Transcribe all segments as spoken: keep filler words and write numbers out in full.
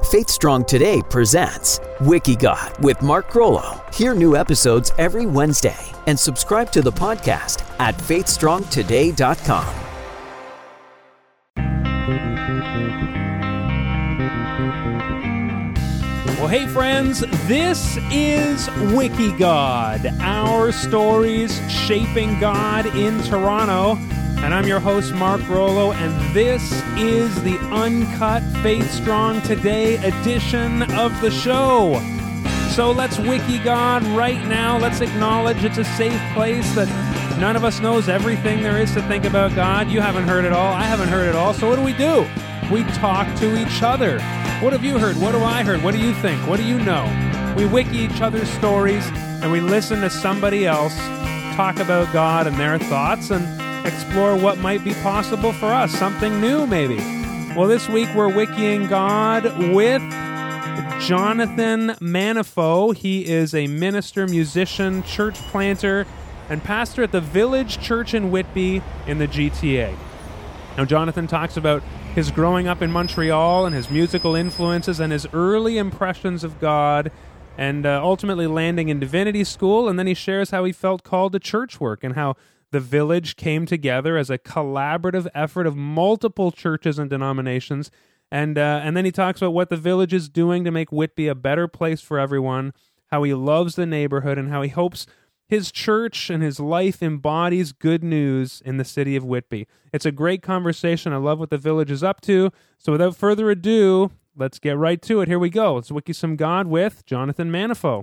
Faith Strong Today presents WikiGod with Mark Grollo. Hear new episodes every Wednesday and subscribe to the podcast at faith strong today dot com. Well, hey friends, this is WikiGod, our stories shaping God in Toronto. And I'm your host, Mark Grollo, and this is the Uncut Faith Strong Today edition of the show. So let's WikiGod right now. Let's acknowledge it's a safe place, that none of us knows everything there is to think about God. You haven't heard it all. I haven't heard it all. So what do we do? We talk to each other. What have you heard? What do I heard? What do you think? What do you know? We wiki each other's stories, and we listen to somebody else talk about God and their thoughts, and explore what might be possible for us, something new maybe. Well, this week we're wikiing God with Jonathan Manifo. He is a minister, musician, church planter, and pastor at the Village Church in Whitby in the G T A. Now, Jonathan talks about his growing up in Montreal and his musical influences and his early impressions of God, and uh, ultimately landing in divinity school. And then he shares how he felt called to church work and how the Village came together as a collaborative effort of multiple churches and denominations. And uh, and then he talks about what the Village is doing to make Whitby a better place for everyone, how he loves the neighborhood, and how he hopes his church and his life embodies good news in the city of Whitby. It's a great conversation. I love what the Village is up to. So without further ado, let's get right to it. Here we go. Let's wiki some God with Jonathan Manifo.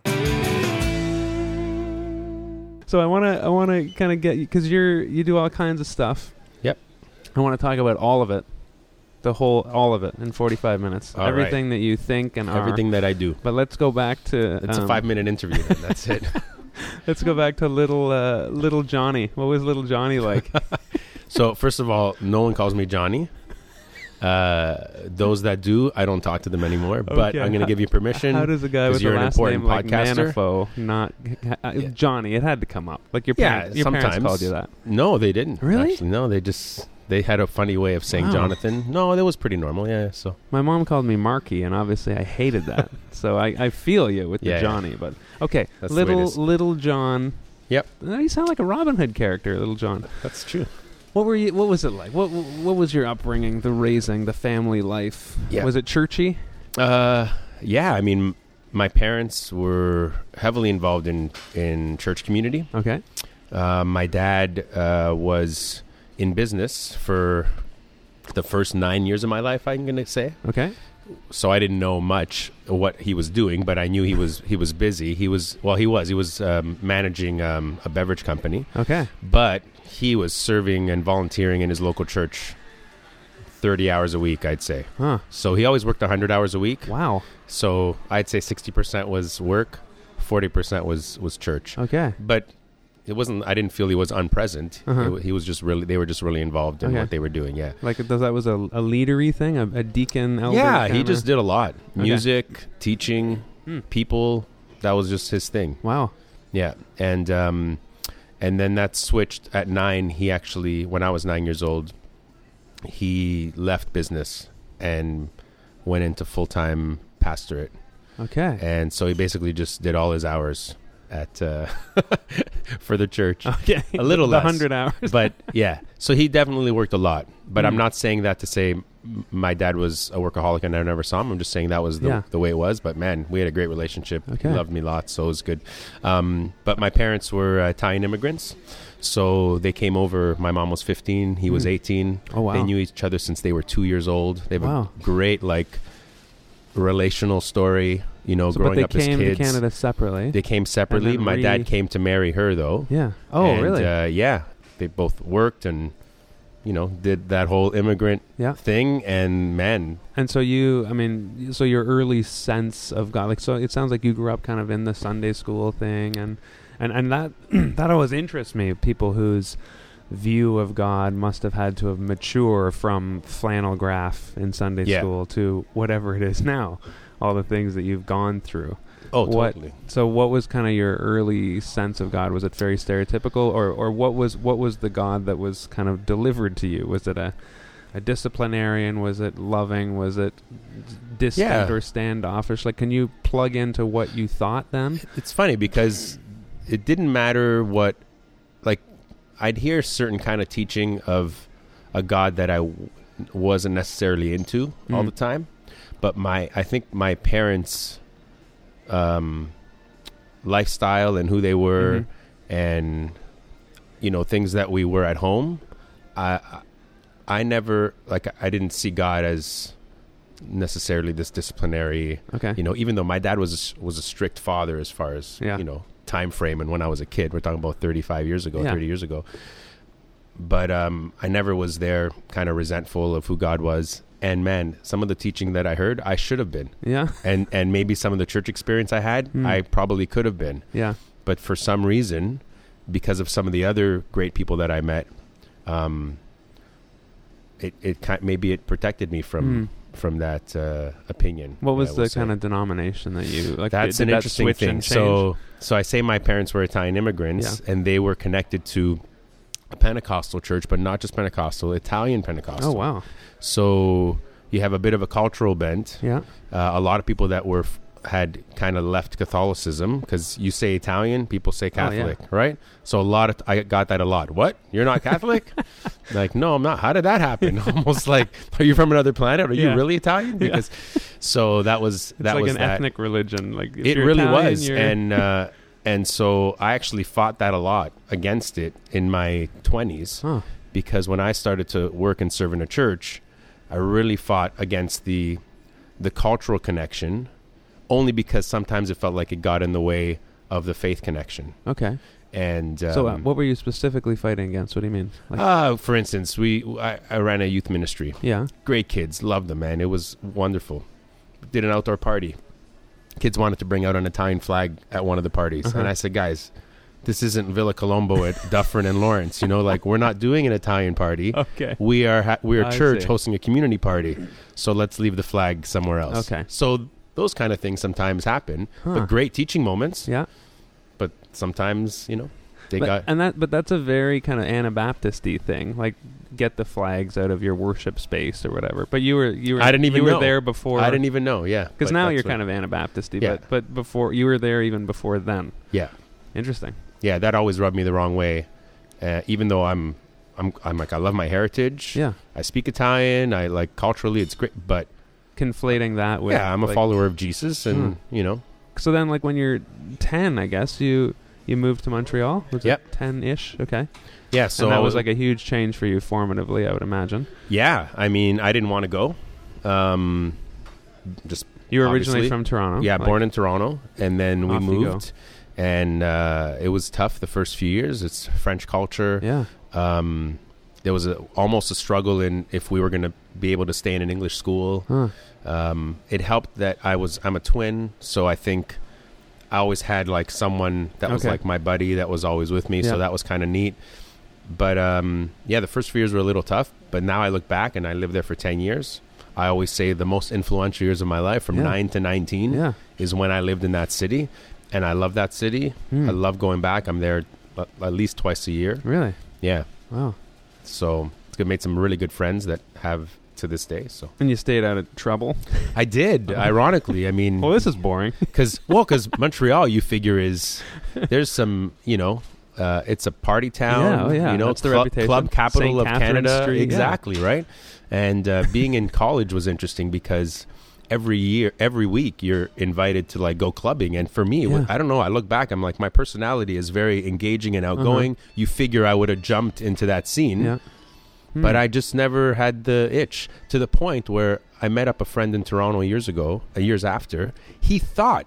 So I want to I want to kind of get you, because you're you do all kinds of stuff. Yep. I want to talk about all of it, the whole all of it in forty-five minutes. All Everything right. that you think and everything are. that I do. But let's go back to. It's um, a five-minute interview. Then. That's it. Let's go back to little uh, little Johnny. What was little Johnny like? So first of all, no one calls me Johnny. Uh, those that do, I don't talk to them anymore. Okay. But I'm going to give you permission. How does a guy with you're the an last name like podcaster. Manifo not uh, Yeah. Johnny? It had to come up. Like your Yeah, parents, your sometimes. parents called you that. No, they didn't. Really? Actually, no, they just they had a funny way of saying Wow. Jonathan. No, that was pretty normal. Yeah. So My mom called me Marky, and obviously I hated that. So I, I feel you with Yeah, the Johnny. yeah. But okay, That's the way it little is. little John. Yep, Uh, you sound like a Robin Hood character, little John. that's true. What were you? What was it like? What What was your upbringing, the raising, the family life? Yeah. Was it churchy? Uh, yeah. I mean, my parents were heavily involved in in church community. Okay. Uh, my dad uh, was in business for the first nine years of my life, I'm going to say. Okay. So I didn't know much what he was doing, but I knew he was he was busy. He was well, he was he was um, managing um, a beverage company. Okay. But he was serving and volunteering in his local church thirty hours a week, I'd say. Huh. So he always worked one hundred hours a week. Wow. So I'd say sixty percent was work, forty percent was was church. Okay. But it wasn't. I didn't feel he was unpresent. Uh-huh. It, he was just really. They were just really involved in Okay. what they were doing. Yeah. Like does that was a, a leadery thing, a, a deacon elder? Yeah, he kinda? just did a lot. Okay. Music, teaching, Hmm. people. That was just his thing. Wow. Yeah, and um, and then that switched at nine. He actually, when I was nine years old, he left business and went into full time pastorate. Okay. And so he basically just did all his hours at uh, for the church. Okay. A little the less. hundred hours. But yeah, so he definitely worked a lot. But Mm. I'm not saying that to say m- my dad was a workaholic and I never saw him. I'm just saying that was the, Yeah. the way it was. But man, we had a great relationship. Okay. He loved me lots, so it was good. Um, but my parents were uh, Italian immigrants. So they came over. My mom was fifteen. He was Mm. eighteen. Oh, wow. They knew each other since they were two years old. They have Wow. a great, like, relational story, you know, So, but growing they up as came to kids. Canada separately. They came separately. then My re- dad came to marry her, though. yeah. Oh, And, really? Uh, yeah. They both worked and, you know, did that whole immigrant Yeah. thing. And, man, And so you, I mean, so your early sense of God, like, so it sounds like you grew up kind of in the Sunday school thing, and and and that that always interests me. People whose view of God must have had to have mature from flannel graph in Sunday Yeah. school to whatever it is now. All the things that you've gone through. oh, What- totally. So, what was kind of your early sense of God? Was it very stereotypical, or or what was what was the God that was kind of delivered to you? Was it a a disciplinarian? Was it loving? Was it distant Yeah. or standoffish? Like, can you plug into what you thought then? It's funny because it didn't matter what, like, I'd hear certain kind of teaching of a God that I w- wasn't necessarily into mm. all the time, but my, I think my parents' um, lifestyle and who they were, mm-hmm. and you know things that we were at home, I, I never like I didn't see God as necessarily this disciplinary. Okay. You know, even though my dad was a, was a strict father as far as yeah. you know time frame, and when I was a kid, we're talking about thirty-five years ago, yeah. thirty years ago. But um, I never was there, kind of resentful of who God was. And man, some of the teaching that I heard, I should have been. Yeah. And and maybe some of the church experience I had, mm. I probably could have been. Yeah. But for some reason, because of some of the other great people that I met, um, it it kind maybe it protected me from mm. from that uh, opinion. What was the say. kind of denomination that you like? That's did, an did interesting that thing. So so I say my parents were Italian immigrants, yeah. and they were connected to a Pentecostal church, but not just Pentecostal, Italian Pentecostal. Oh wow! So you have a bit of a cultural bent. Yeah. Uh, a lot of people that were f- had kind of left Catholicism, because you say Italian, people say Catholic, oh, yeah. right? So a lot of t- I got that a lot. What? You're not Catholic? Like, no, I'm not. How did that happen? Almost like, are you from another planet? Are yeah. you really Italian? Because yeah. so that was it's that like was an that. ethnic religion. Like if it you're really Italian, was, you're and uh, and so I actually fought that a lot against it in my twenties, huh. because when I started to work and serve in a church, I really fought against the the cultural connection, only because sometimes it felt like it got in the way of the faith connection. Okay. And um, so, uh, what were you specifically fighting against? What do you mean? Like uh, for instance, we I, I ran a youth ministry. Yeah. Great kids, loved them, man. It was wonderful. Did an outdoor party. Kids wanted to bring out an Italian flag at one of the parties, uh-huh. and I said, guys, this isn't Villa Colombo at Dufferin and Lawrence. You know, like, we're not doing an Italian party. Okay. We are ha- we're a I church see. hosting a community party. So let's leave the flag somewhere else. Okay. So those kind of things sometimes happen, huh. but great teaching moments. Yeah. But sometimes, you know, they but, got and that, but that's a very kind of Anabaptist-y thing. Like, get the flags out of your worship space or whatever. But you were you were I didn't even you were know. there before. I didn't even know. Yeah. Because now you're kind of Anabaptist-y, Yeah. but but before you were there even before then. Yeah. Interesting. Yeah, that always rubbed me the wrong way. Uh, even though I'm, I'm, I'm like I love my heritage. Yeah. I speak Italian. I like culturally, it's great. But conflating that with yeah, I'm a like, follower of Jesus, and hmm. you know. So then, like when you're ten, I guess you you moved to Montreal. Was yep. it ten-ish? Okay. Yeah. So and that was like a huge change for you formatively, I would imagine. Yeah, I mean, I didn't want to go. Um, just you were obviously. originally from Toronto. Yeah, like, born in Toronto, and then we off you moved. And uh, it was tough the first few years. It's French culture. Yeah. Um, there was a, almost a struggle in if we were going to be able to stay in an English school. Huh. Um, it helped that I was I'm a twin, so I think I always had like someone that was Okay. like my buddy that was always with me. Yeah. So that was kind of neat. But um, yeah, the first few years were a little tough. But now I look back, and I lived there for ten years. I always say the most influential years of my life, from Yeah. nine to nineteen, Yeah. is when I lived in that city. And I love that city. Hmm. I love going back. I'm there at at least twice a year. Really? Yeah. Wow. So it's good. Made some really good friends that have to this day. So And you stayed out of trouble. I did. Ironically, I mean, Well, this is boring. because well, because Montreal, you figure is there's some, you know, uh, it's a party town. Yeah, oh, yeah. You know, That's the club, reputation. club capital Saint of Catherine Canada. Street, yeah. Exactly right. And uh, being in college was interesting because every year, every week, you're invited to like go clubbing. And for me, it was- Yeah. I don't know. I look back, I'm like, my personality is very engaging and outgoing. Uh-huh. You figure I would have jumped into that scene. Yeah. But Hmm. I just never had the itch, to the point where I met up a friend in Toronto years ago, uh, years after. He thought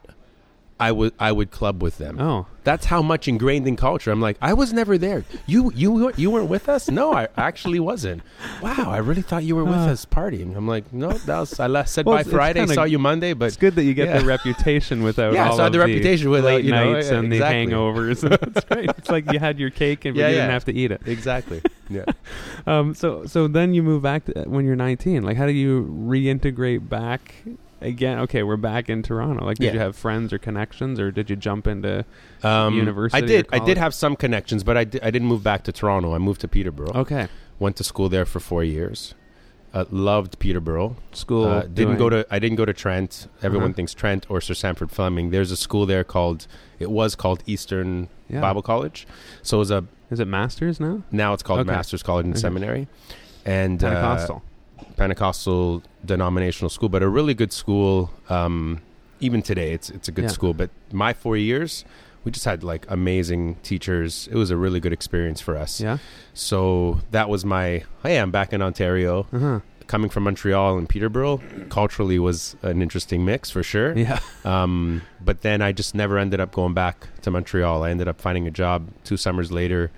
I would I would club with them. Oh. That's how much ingrained in culture. I'm like, I was never there. You you weren't- you weren't with us? No, I actually wasn't. Wow, I really thought you were with Uh. us partying. I'm like, no, that was I last said Well, bye it's- it's Friday, kinda- saw you Monday, but It's good that you get yeah. the reputation without Yeah, all so I had of the reputation without, late you know, nights yeah, and exactly. the hangovers. That's great. It's like you had your cake and Yeah, you yeah. didn't have to eat it. exactly. Yeah. Um. So so then you move back to, when you're nineteen. Like, how do you reintegrate back again? Okay, we're back in Toronto. Like, did Yeah. you have friends or connections, or did you jump into Um, university I or did. I college? did have some connections, but I, di- I didn't move back to Toronto. I moved to Peterborough. Okay. Went to school there for four years. Uh, loved Peterborough. School. Uh, didn't doing- go to. I didn't go to Trent. Everyone Uh-huh. thinks Trent or Sir Sanford Fleming. There's a school there called. It was called Eastern Yeah. Bible College. So it was a. Is it Masters now? Now it's called Okay. Masters College and Okay. Seminary, and Pentecostal. Uh, Pentecostal denominational school, but a really good school. Um, even today, it's it's a good Yeah. school. But my four years, we just had like amazing teachers. It was a really good experience for us. Yeah. So that was my. Hey, I'm back in Ontario. Uh-huh. Coming from Montreal and Peterborough, culturally was an interesting mix for sure. Yeah. Um, but then I just never ended up going back to Montreal. I ended up finding a job two summers later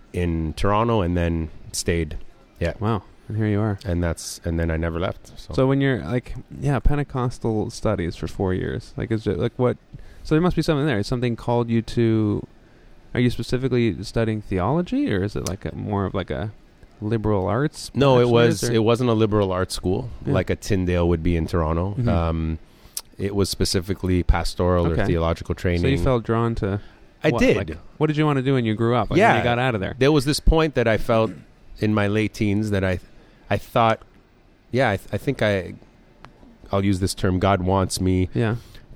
in Toronto, and then stayed. Yeah, Wow. And here you are. and that's and then I never left. So, So when you're like, yeah, Pentecostal studies for four years, like, is it like what? So there must be something there. Something called you to. Are you specifically studying theology, or is it like a more of like a liberal arts? no, it bachelor's, was or- it wasn't a liberal arts school Yeah. like a Tyndale would be in Toronto. Mhm. Um, it was specifically pastoral Okay. or theological training. So you felt drawn to. I what? did. Like, what did you want to do when you grew up? Like, Yeah. When you got out of there. There was this point that I felt in my late teens that I, I thought, yeah, I, th- I think I, I'll use this term. God wants me Yeah.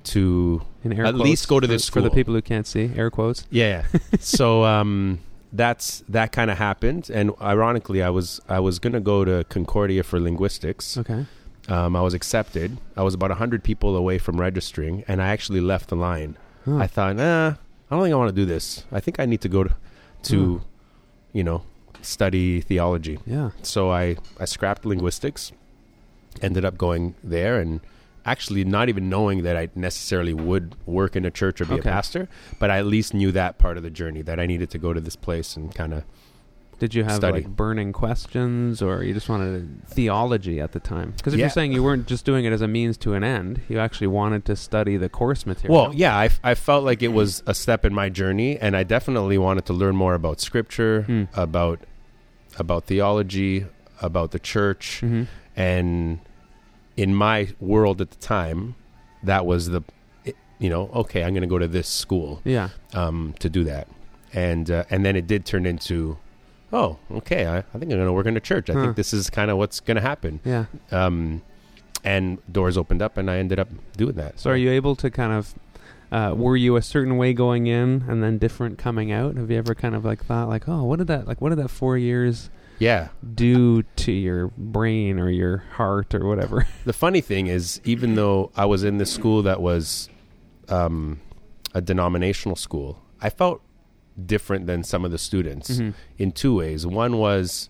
to In air at quotes least go to for- this for the school. people who can't see. Air quotes. Yeah. so um, that's that kind of happened, and ironically, I was I was gonna go to Concordia for linguistics. Okay. Um, I was accepted. I was about a hundred people away from registering, and I actually left the line. Huh. I thought, nah, I don't think I want to do this. I think I need to go to, to Hmm. you know, study theology. Yeah. So I, I scrapped linguistics, ended up going there, and actually not even knowing that I necessarily would work in a church or be Okay. a pastor, but I at least knew that part of the journey, that I needed to go to this place and kind of, Did you have Study. like burning questions, or you just wanted theology at the time? Because if Yeah. you're saying you weren't just doing it as a means to an end, you actually wanted to study the course material. well, yeah, I, I felt like it was a step in my journey, and I definitely wanted to learn more about scripture, Hmm. about, about theology, about the church, Mhm. and in my world at the time, that was the, it- you know, okay, I'm going to go to this school Yeah. um, to do that, and uh, and then it did turn into, oh, okay, I, I think I'm going to work in a church. I Huh. think this is kind of what's going to happen, Yeah. um, and doors opened up, and I ended up doing that. So are you able to kind of, uh, were you a certain way going in and then different coming out? Have you ever kind of like thought like, oh, what did that, like, what did that four years Yeah. do to your brain or your heart or whatever? The funny thing is, even though I was in this school that was um, a denominational school, I felt different than some of the students Mhm. in two ways. One was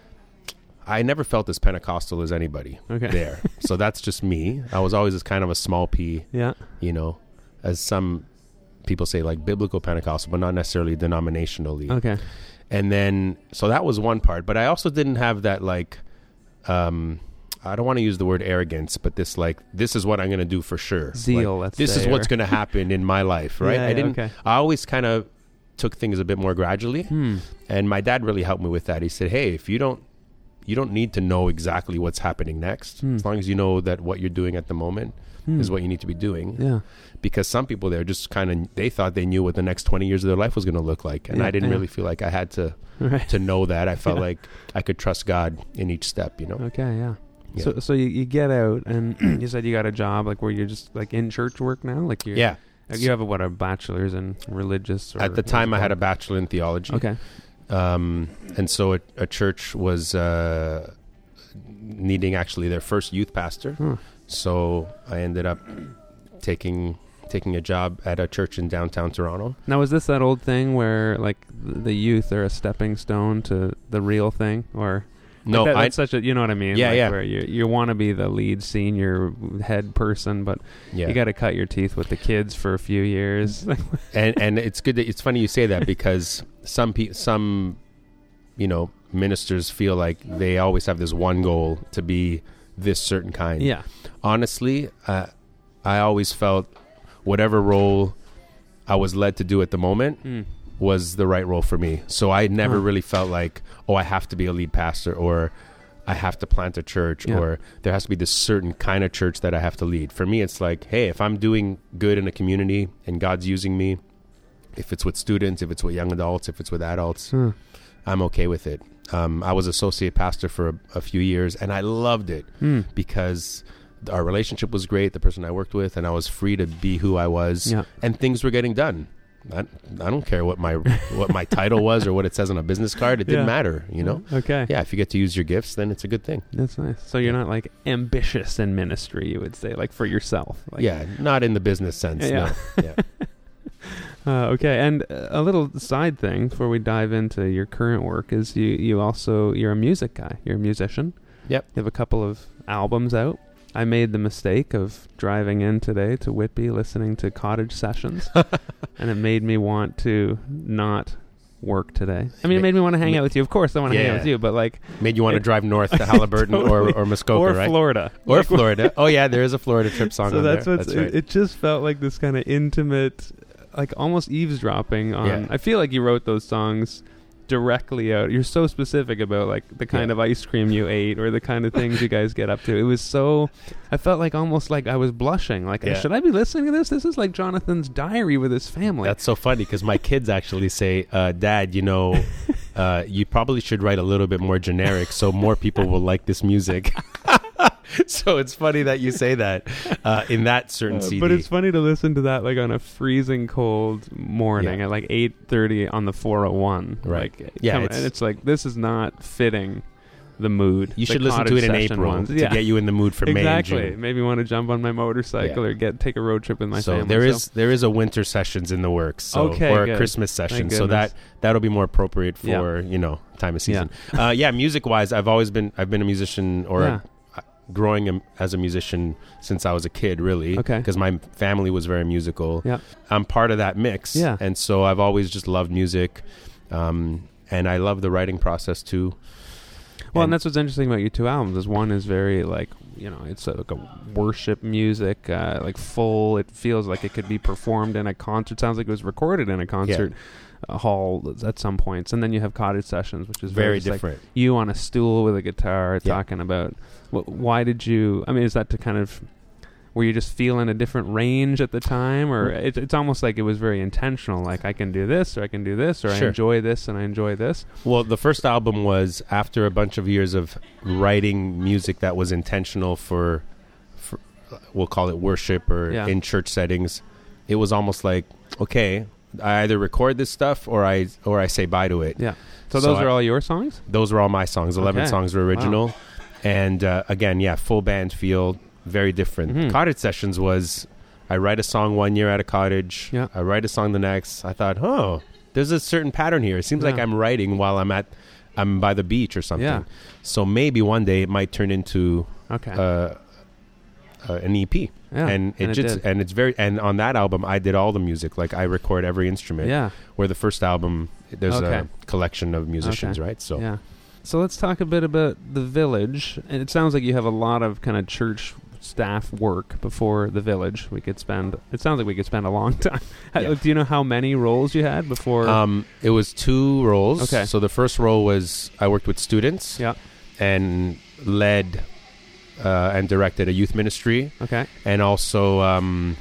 I never felt as Pentecostal as anybody Okay. there. So that's just me. I was always as kind of a small P, Yeah. you know, as some people say, like biblical Pentecostal, but not necessarily denominationally. Okay. And then, so that was one part, but I also didn't have that, like, um, I don't want to use the word arrogance, but this, like, this is what I'm going to do for sure. Zeal, Like, let's this say, is what's or- going to happen in my life, right? Yeah, I yeah, didn't, okay. I always kind of took things a bit more gradually. Hmm. And my dad really helped me with that. He said, hey, if you don't, you don't need to know exactly what's happening next. Hmm. As long as you know that what you're doing at the moment Hmm. is what you need to be doing. Yeah. Because some people there just kind of, they thought they knew what the next twenty years of their life was going to look like. And Yeah, I didn't yeah. really feel like I had to, Right. to know that. I felt Yeah. like I could trust God in each step, you know? Okay, yeah. Yeah. So so you, you get out and you said you got a job like where you're just like in church work now? Like you're Yeah. like, you have a, what, a bachelor's in religious or At the what's time, it I had a called? bachelor in theology. Okay. Um, and so a, a church was uh, needing actually their first youth pastor. Huh. So I ended up taking taking a job at a church in downtown Toronto. Now is this that old thing where like th- the youth are a stepping stone to the real thing, or No, like that, I, that's such a, you know what I mean? Yeah, Like, yeah. Where you you want to be the lead senior head person, but yeah. you got to cut your teeth with the kids for a few years. and and it's good that it's funny you say that, because some pe- some you know ministers feel like they always have this one goal to be this certain kind. Yeah. Honestly, uh, I always felt whatever role I was led to do at the moment Mm. was the right role for me. So I never Huh. really felt like, oh, I have to be a lead pastor, or I have to plant a church, Yeah. or there has to be this certain kind of church that I have to lead. For me, it's like, hey, if I'm doing good in a community and God's using me, if it's with students, if it's with young adults, if it's with adults, Huh. I'm okay with it. Um, I was associate pastor for a, a few years, and I loved it Mm. because our relationship was great, the person I worked with, and I was free to be who I was, Yeah. and things were getting done. I, I don't care what my what my title was or what it says on a business card. It didn't Yeah. matter, you know? Okay. Yeah, if you get to use your gifts, then it's a good thing. That's nice. So you're not like ambitious in ministry, you would say, like for yourself. Like, Yeah, not in the business sense, Yeah. no. Yeah. Uh, okay, and uh, a little side thing before we dive into your current work is you, you also, you're a music guy. You're a musician. Yep. You have a couple of albums out. I made the mistake of driving in today to Whitby, listening to Cottage Sessions, and it made me want to not work today. I mean, it Ma- made me want to hang ma- out with you. Of course, I want to hang out Yeah. with you, but like... Made you want to It- drive north to Halliburton Totally. or, or Muskoka, or right? Florida. Or Like, Florida. Oh, yeah, there is a Florida trip song So on that's there. what's... That's it, right. it just felt like this kind of intimate, like almost eavesdropping on... Yeah. I feel like you wrote those songs directly out. You're so specific about like the kind Yeah. of ice cream you ate or the kind of things you guys get up to. It was so... I felt like almost like I was blushing. Like, Yeah. should I be listening to this? This is like Jonathan's diary with his family. That's so funny because my kids actually say, uh, Dad, you know, uh, you probably should write a little bit more generic so more people will like this music. So it's funny that you say that uh, in that certain Uh, C D. but it's funny to listen to that like on a freezing cold morning Yeah. at like eight thirty on the four oh one. Right. Like, Yeah, come- it's- and it's like, this is not fitting the mood. You The should listen to Cottage it in Session April ones. to Yeah. get you in the mood for May and Exactly. June. Maybe want to jump on my motorcycle Yeah. or get take a road trip with my so family. there is there is a winter sessions in the works, so Okay, or a good. Christmas session, so goodness. that that'll be more appropriate Yeah. for you know time of season. Yeah, uh, yeah music wise, I've always been I've been a musician or Yeah. a, growing a, as a musician since I was a kid, really. Okay. Because my family was very musical. Yeah. I'm part of that mix. Yeah. And so I've always just loved music, um, and I love the writing process too. Well, and And- that's what's interesting about your two albums is one is very like, you know, it's a, like a worship music, uh, like full. It feels like it could be performed in a concert. Sounds like it was recorded in a concert uh, hall at some points. And then you have Cottage Sessions, which is very, Very just, like, different. you on a stool with a guitar Yeah. talking about. Wh- why did you? I mean, is that to kind of? Were you just feeling a different range at the time, or it, it's almost like it was very intentional? Like I can do this, or I can do this, or I Sure. enjoy this and I enjoy this. Well, the first album was after a bunch of years of writing music that was intentional for, for we'll call it worship or Yeah. in church settings. It was almost like, okay, I either record this stuff or I or I say bye to it. Yeah. So, So those I- are all your songs? Those were all my songs. eleven Okay. songs were original. And uh, again, yeah, full band feel, very different. Mhm. Cottage Sessions was, I write a song one year at a cottage. Yeah. I write a song the next. I thought, oh, there's a certain pattern here. It seems like Yeah. I'm writing while I'm at, I'm by the beach or something. Yeah. So maybe one day it might turn into Okay. uh, uh, an E P. yeah. And it and just did. and it's very and on that album I did all the music. Like I record every instrument. Yeah. Where the first album there's Okay. a collection of musicians, Okay. right? So Yeah. So let's talk a bit about the Village. And it sounds like you have a lot of kind of church staff work before the Village. We could spend. It sounds like we could spend a long time. How- Yeah. Do you know how many roles you had before? Um, it was two roles. Okay. So the first role was I worked with students yeah. and led uh, and directed a youth ministry, Okay. and also um,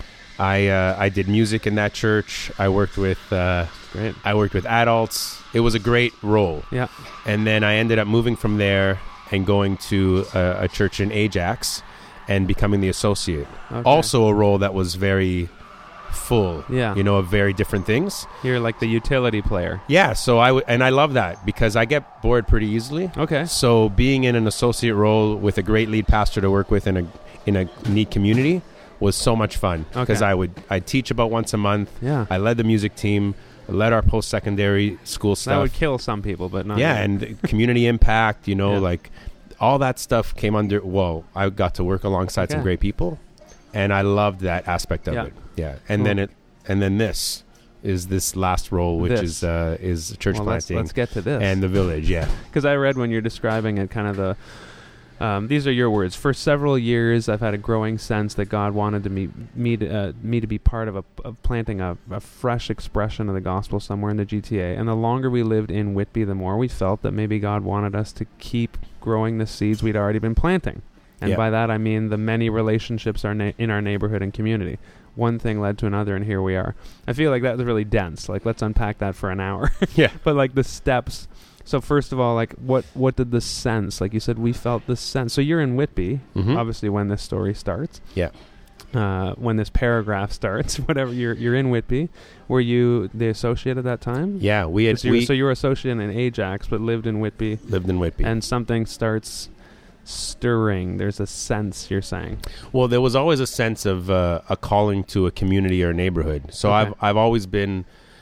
I uh, I did music in that church. I worked with uh, Great. I worked with adults. It was a great role. Yeah. And then I ended up moving from there and going to a, a church in Ajax and becoming the associate. Okay. Also a role that was very full. Yeah. You know, of very different things. You're like the utility player. Yeah, so I w- and I love that because I get bored pretty easily. Okay. So being in an associate role with a great lead pastor to work with in a in a neat community was so much fun because Okay. I would I teach about once a month. Yeah. I led the music team, led our post secondary school That stuff. would kill some people, but not. yeah, you. and community impact. You know, Yeah. like all that stuff came under. Whoa, I got to work alongside some Okay. great people, and I loved that aspect of Yeah. it. Yeah, and Cool. then it and then this is this last role, which This. is uh, is church Well, let's, planting. let's get to this. And the village, yeah. Because I read when you're describing it, kind of the, um, these are your words. For several years, I've had a growing sense that God wanted to me me to, uh, me to be part of a of planting a, a fresh expression of the gospel somewhere in the G T A. And the longer we lived in Whitby, the more we felt that maybe God wanted us to keep growing the seeds we'd already been planting. And Yeah. by that I mean the many relationships are na- in our neighborhood and community. One thing led to another, and here we are. I feel like that was really dense. Like, let's unpack that for an hour. Yeah. But like the steps So first of all, like, what what did the sense? Like you said, we felt the sense. So you're in Whitby, Mhm. obviously, when this story starts. Yeah. Uh, when this paragraph starts, whatever, you're you're in Whitby. Were you the associate at that time? Yeah, we had So you, were, we so you were associate in Ajax, but lived in Whitby, lived in Whitby. and something starts stirring. There's a sense, you're saying. Well, there was always a sense of uh, a calling to a community or neighborhood. So Okay. I've I've always been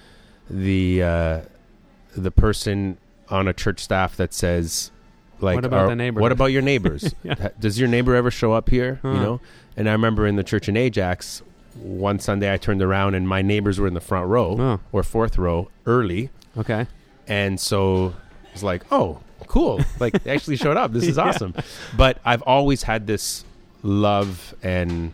the uh, the person on a church staff that says, like, What about are- the neighborhood? What about your neighbors? Yeah. Ha- Does your neighbor ever show up here? Huh. You know. And I remember in the church in Ajax, one Sunday I turned around and my neighbors were in the front row Oh, or fourth row early, okay. and so it's like, oh, cool! Like they actually showed up. This is Yeah. awesome. But I've always had this love and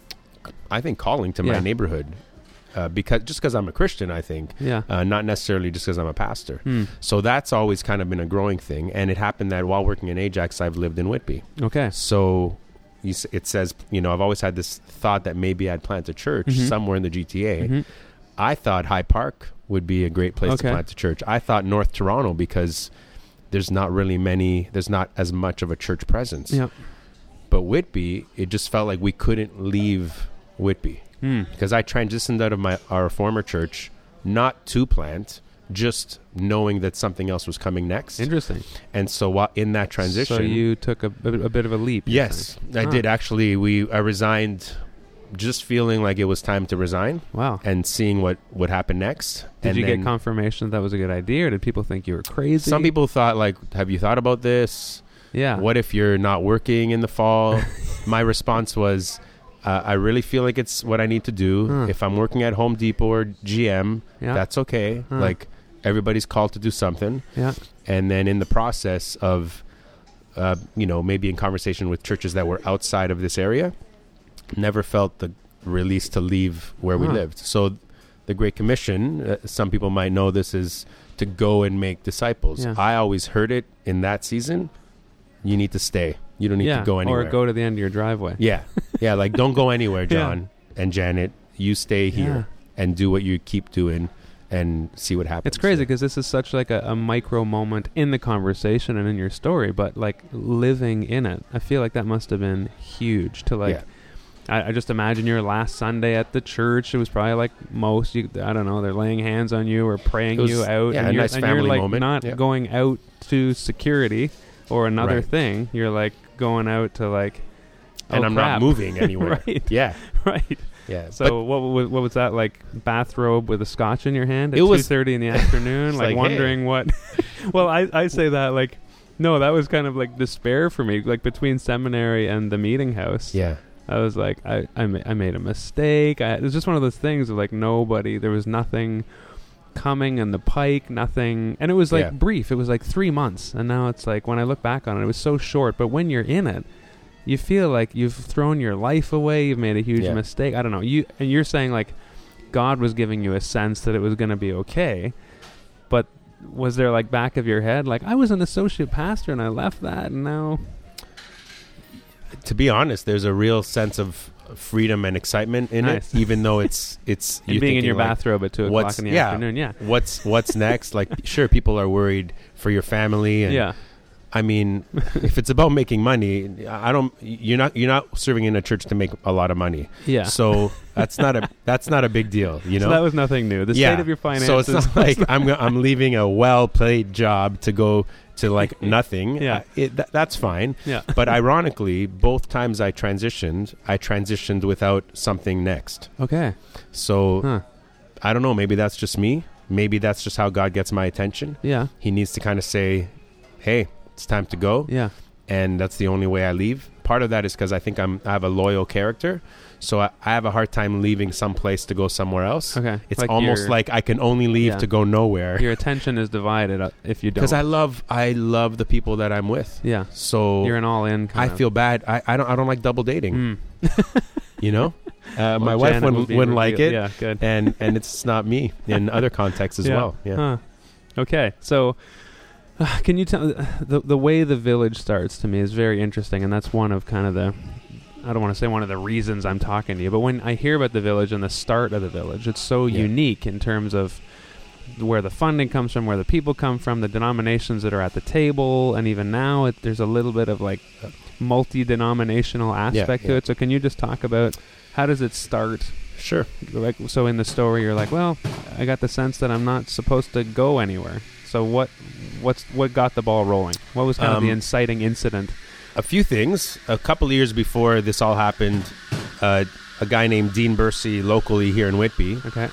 I think calling to my Yeah. neighborhood uh, because just because I'm a Christian, I think, Yeah. uh, not necessarily just because I'm a pastor. Hmm. So that's always kind of been a growing thing, and it happened that while working in Ajax, I've lived in Whitby. Okay. So you, s- it says, you know, I've always had this thought that maybe I'd plant a church Mhm. somewhere in the G T A. Mhm. I thought High Park would be a great place Okay. to plant a church. I thought North Toronto because there's not really many, there's not as much of a church presence. Yep. But Whitby, it just felt like we couldn't leave Whitby Hmm. because I transitioned out of my our former church, not to plant, just knowing that something else was coming next. Interesting. And so while in that transition, So you took a, a, a bit of a leap. you're yes, saying. I Huh. did actually. We I resigned, just feeling like it was time to resign Wow. and seeing what would happen next. Did and you then get confirmation that, that was a good idea, or did people think you were crazy? some people thought, like, have you thought about this? Yeah. What if you're not working in the fall? My response was, uh, I really feel like it's what I need to do. Huh. If I'm working at Home Depot or G M, Yeah. that's okay. Huh. Like, everybody's called to do something. Yeah. And then in the process of, uh, you know, maybe in conversation with churches that were outside of this area, never felt the release to leave where we Huh. lived. So the Great Commission, uh, some people might know this, is to go and make disciples. Yeah. I always heard it in that season. You need to stay. You don't need yeah. to go anywhere. Or go to the end of your driveway. Yeah. Yeah, like don't go anywhere, Yeah. John and Janet. You stay here and do what you keep doing and see what happens. It's crazy because this is such like a, a micro moment in the conversation and in your story, but like living in it, I feel like that must have been huge to like. Yeah. I, I just imagine your last Sunday at the church. It was probably like most. You, I don't know. They're laying hands on you or praying It was, you out, yeah, and a you're, nice and you're family like moment. not Yeah. going out to security or another Right. thing. You're like going out to like. And oh, I'm crap. not moving anywhere. Right. Yeah. Right. Yeah. So what was what was that like? Bathrobe with a scotch in your hand at It two was- thirty in the afternoon, It's like, like, wondering what. Well, I I say that like, no, that was kind of like despair for me. Like between seminary and the meeting house, yeah. I was like, I I, ma- I made a mistake. I, it was just one of those things of like nobody. There was nothing coming in the pike, nothing, and it was like Yeah. brief. It was like three months, and now it's like when I look back on it, it was so short. But when you're in it, you feel like you've thrown your life away. You've made a huge Yeah. mistake. I don't know. You and you're saying like God was giving you a sense that it was going to be okay, but was there like back of your head like I was an associate pastor and I left that and now To be honest, there's a real sense of freedom and excitement in Nice. it, even though it's it's and you're being in thinking, your like, bathrobe at two o'clock what's- in the yeah. afternoon? Yeah, What's what's next? Like, sure, people are worried for your family, and yeah, I mean, if it's about making money, I don't. You're not. You're not serving in a church to make a lot of money. yeah. So that's not a. That's not a big deal. You know. So that was nothing new. The yeah. state of your finances. So it's not like I'm. go- I'm leaving a well-paid job to go to like nothing. Yeah. Uh, it, th- that's fine. yeah, But ironically, both times I transitioned, I transitioned without something next. okay. So Huh. I don't know. Maybe that's just me. Maybe that's just how God gets my attention. Yeah, He needs to kind of say, "Hey, it's time to go," yeah, and that's the only way I leave. Part of that is because I think I'm I have a loyal character, so I, I have a hard time leaving some place to go somewhere else. okay. It's Like almost your- like I can only leave Yeah. to go nowhere. your attention is divided uh, if you don't. Because I love I love the people that I'm with. yeah, So you're an all-in. I Kind of. feel bad. I, I don't I don't like double dating. Mm. You know, uh, my Well, wife Janet will wouldn't, be wouldn't like revealed. it, Yeah, good. and and it's not me in other contexts as Yeah. well. Yeah. Huh. Okay, so uh, can you tell the the way the village starts to me is very interesting, and that's one of kind of the I don't want to say one of the reasons I'm talking to you, but when I hear about the village and the start of the village, it's so Yeah. unique in terms of where the funding comes from, where the people come from, the denominations that are at the table, and even now it, there's a little bit of like multi-denominational aspect Yeah, to yeah. it. So can you just talk about how does it start? Sure. Like, so in the story, you're like, well, I got the sense that I'm not supposed to go anywhere. So what, what's what got the ball rolling? What was kind of the Um, inciting incident? A few things. A couple of years before this all happened, uh, a guy named Dean Bursey, locally here in Whitby, Okay,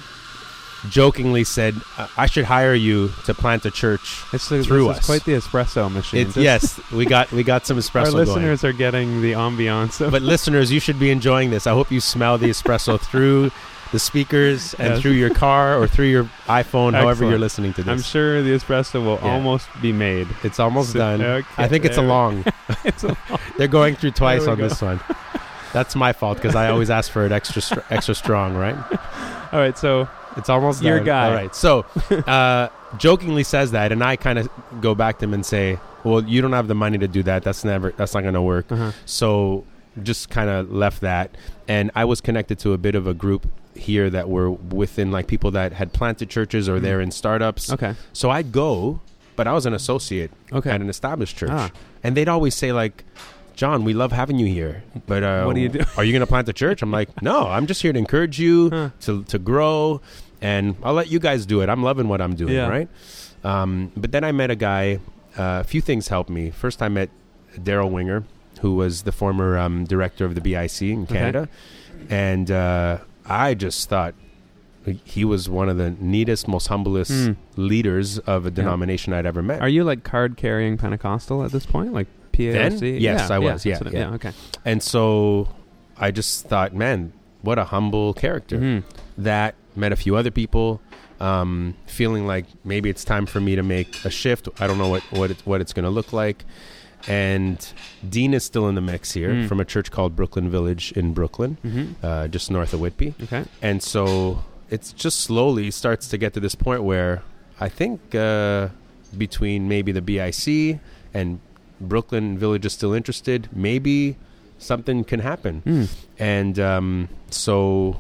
jokingly said, "I I should hire you to plant a church it's a, through this us." is quite the espresso machine. It's, Just- yes, we got we got some our espresso listeners are getting the ambiance of going. But listeners, you should be enjoying this. I hope you smell the espresso through the speakers and Yes. through your car or through your iPhone, however Excellent. you're listening to this. I'm sure the espresso will Yeah. almost be made. It's almost So- done. okay, I think it's a there we- long. It's a They're going through twice we on go. this one. That's my fault because I always ask for it extra str- extra strong, right? All right, so It's almost Your done. guy. All right. So, uh, jokingly says that, and I kind of go back to him and say, "Well, you don't have the money to do that. That's never. That's not going to work." uh-huh. So, just kind of left that, and I was connected to a bit of a group here that were within like people that had planted churches or Mhm. they're in startups. Okay, So I'd go, but I was an associate okay. at an established church, Ah. and they'd always say like, "John, we love having you here, but uh, What do you do?" Are you going to plant a church?" I'm like, "No, I'm just here to encourage you Huh. to to grow, and I'll let you guys do it. I'm loving what I'm doing, Yeah. right?" Um, but then I met a guy. Uh, a few things helped me. First, I met Daryl Winger, who was the former um, director of the B I C in Okay. Canada, and uh, I just thought he was one of the neatest, most humblest Hmm. leaders of a denomination I'd ever met. Are you like card carrying Pentecostal at this point, like P A R C? Then? Yes, I was, yeah, that's what it- yeah. Okay. And so I just thought, man, what a humble character. Mhm. That met a few other people, um, feeling like maybe it's time for me to make a shift. I don't know what what, it, what it's going to look like. And Dean is still in the mix here Mm. from a church called Brooklyn Village in Brooklyn, Mhm. uh, just north of Whitby. Okay. And so it's just slowly starts to get to this point where I think uh, between maybe the B I C and Brooklyn Village is still interested, maybe something can happen. Mm. And um, so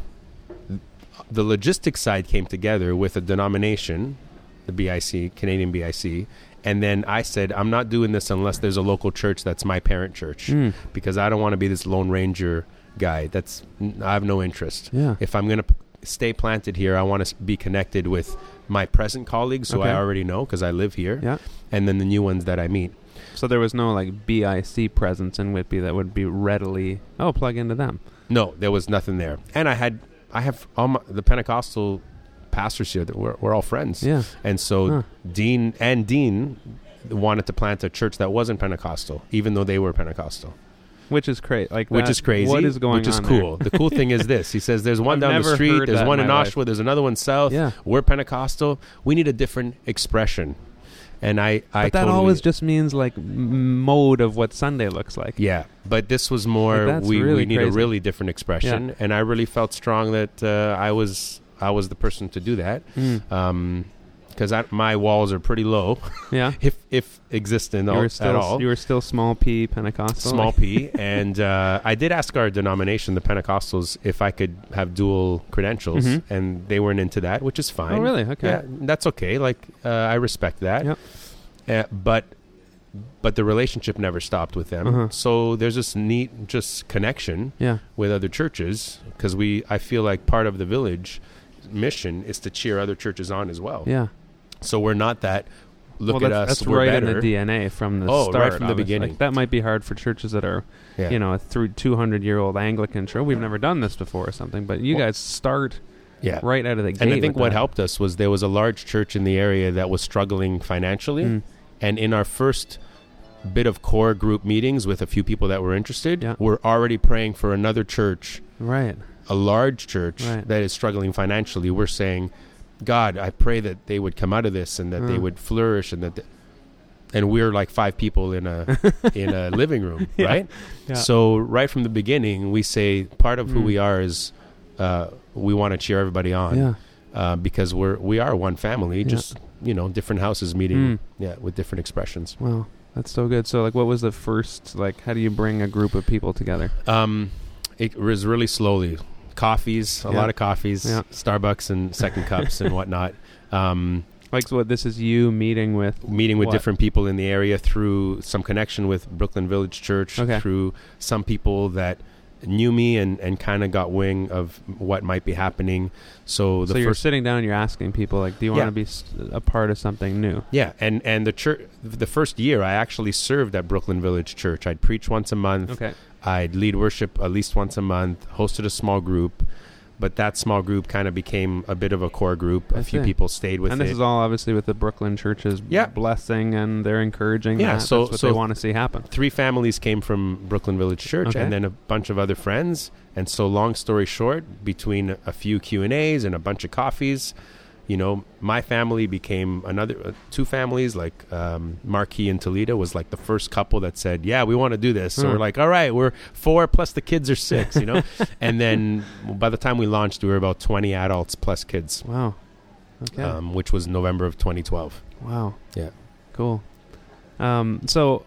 the logistics side came together with a denomination, the B I C, Canadian B I C. And then I said, I'm not doing this unless there's a local church that's my parent church, Mm. because I don't want to be this Lone Ranger guy. That's I have no interest. Yeah. If I'm going to p- stay planted here, I want to be connected with my present colleagues who Okay. I already know because I live here, Yeah. and then the new ones that I meet. So there was no like B I C presence in Whitby that would be readily oh plug into them. No, there was nothing there. And I had, I have all my, the Pentecostal pastors here that we're, we're all friends. Yeah. And so Huh. Dean and Dean wanted to plant a church that wasn't Pentecostal, even though they were Pentecostal, Which is crazy. Like which that- is crazy. What is going Which is on cool. The cool thing is this. He says there's one I've down the never street, heard there's that one in in my life. Oshawa, there's another one south. there? Yeah. We're Pentecostal. We need a different expression. And I, I But that totally, always just means like m- mode of what Sunday looks like. yeah. But this was more, Like, that's we, really we need crazy. a really different expression. And I really felt strong that uh, I was I was the person to do that. Mm. Um, because my walls are pretty low, Yeah. if if existent You al- were at still all. you were still small P Pentecostal. Small P, and uh, I did ask our denomination, the Pentecostals, if I could have dual credentials, Mhm. and they weren't into that, which is fine. Oh really? Okay. Yeah, that's okay. Like uh, I respect that. Yep. Uh, but but the relationship never stopped with them. Uh-huh. So there's this neat just connection Yeah. with other churches because we I feel like part of the village mission is to cheer other churches on as well. Yeah. So we're not that. Look well, at that's, us. that's we're right better. in the D N A from the Oh, right start. from the obviously. beginning. Like, that might be hard for churches that are, Yeah. you know, a through two hundred year old Anglican church. We've never done this before or something, but you Well, guys start yeah. right out of the gate. And I think with what that. helped us was there was a large church in the area that was struggling financially. Mm. And in our first bit of core group meetings with a few people that were interested, Yeah. we're already praying for another church, Right. a large church Right. that is struggling financially. We're saying, God, I pray that they would come out of this and that they Mm. would flourish, and that, th- and we're like five people in a in a living room, Yeah. right? Yeah. So right from the beginning, we say part of who Mm. we are is uh, we want to cheer everybody on. Yeah. Uh, because we're we are one family, Yeah. just you know, different houses meeting, Mm. yeah, with different expressions. Wow. That's so good. So like what was the first like how do you bring a group of people together? Um, it was really slowly. Coffees, a Yeah. lot of coffees, Yeah. Starbucks and second cups and whatnot. Um, Like, so what, this is you meeting with... meeting with what? different people in the area through some connection with Brooklyn Village Church, Okay. through some people that knew me and, and kind of got wing of what might be happening. So the so you're first, sitting down, you're asking people, like, do you Yeah. want to be s- a part of something new? yeah, and and the church, the first year, I actually served at Brooklyn Village Church. I'd preach once a month. Okay. I'd lead worship at least once a month. Hosted a small group, but that small group kind of became a bit of a core group. A I few see. people stayed with And it. this is all obviously with the Brooklyn Church's Yeah. blessing, and they're encouraging Yeah, that. so- That's what so- they want to see happen. Three families came from Brooklyn Village Church, Okay. and then a bunch of other friends. And so, long story short, between a few Q and A's and a bunch of coffees, you know, my family became another uh, two families. Like um, Marquis and Toledo was like the first couple that said, "Yeah, we want to do this." So Hmm. we're like, "All right, we're four plus the kids are six," you know. And then by the time we launched, we were about twenty adults plus kids, Wow. Okay. um, which was November of twenty twelve. wow. Yeah. Cool. Um, so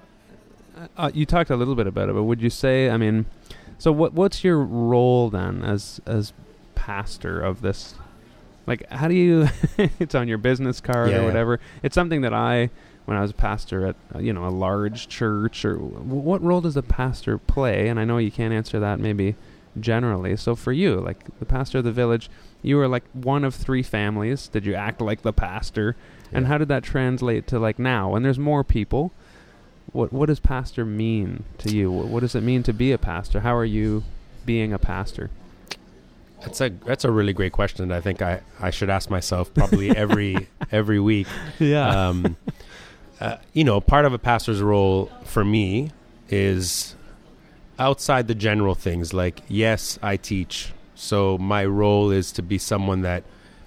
uh, you talked a little bit about it, but would you say, I mean, so what what's your role then as as pastor of this? Like, how do you, it's on your business card Yeah, or yeah. whatever. It's something that I, when I was a pastor at, uh, you know, a large church, or w- what role does a pastor play? And I know you can't answer that maybe generally. So for you, like the pastor of the village, you were like one of three families. Did you act like the pastor? And Yeah. how did that translate to like now when there's more people? What what does pastor mean to you? What, what does it mean to be a pastor? How are you being a pastor? That's a that's a really great question. I think I, I should ask myself probably every every week. Yeah. Um, uh, you know, part of a pastor's role for me is outside the general things. Like, yes, I teach, so my role is to be someone that,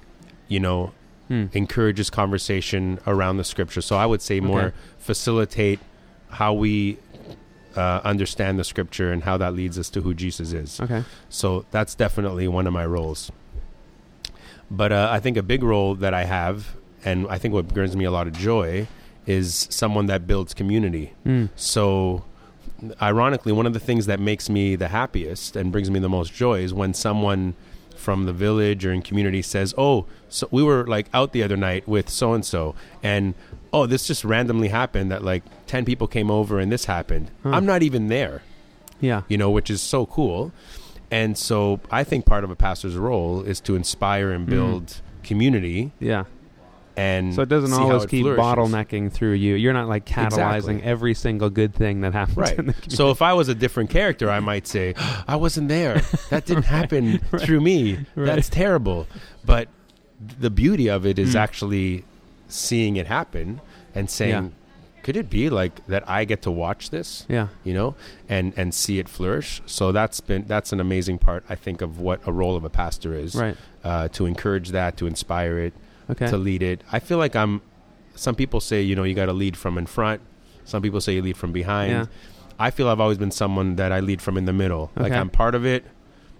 you know, Hmm. encourages conversation around the scripture. So I would say more Okay. facilitate how we uh, understand the scripture and how that leads us to who Jesus is. Okay. So that's definitely one of my roles. But uh, I think a big role that I have, and I think what brings me a lot of joy, is someone that builds community. Mm. So ironically, one of the things that makes me the happiest and brings me the most joy is when someone from the village or in community says, "Oh, so we were like out the other night with so and so, and oh, this just randomly happened that like ten people came over and this happened. Huh. I'm not even there." Yeah. You know, which is so cool. And so I think part of a pastor's role is to inspire and build community, Yeah. and So it doesn't see how always it keep flourishes. bottlenecking through you. You're not like catalyzing Exactly. every single good thing that happens Right. in the community. So if I was a different character, I might say, "I wasn't there. That didn't happen Right. through me. Right. That's terrible." But the beauty of it is Mm. actually seeing it happen and saying, Yeah. could it be like that I get to watch this? Yeah. You know, and and see it flourish. So that's been that's an amazing part, I think, of what a role of a pastor is. Right. Uh, to encourage that, to inspire it, Okay. to lead it. I feel like I'm. Some people say, you know, you got to lead from in front. Some people say you lead from behind. Yeah. I feel I've always been someone that I lead from in the middle. Like Okay. I'm part of it.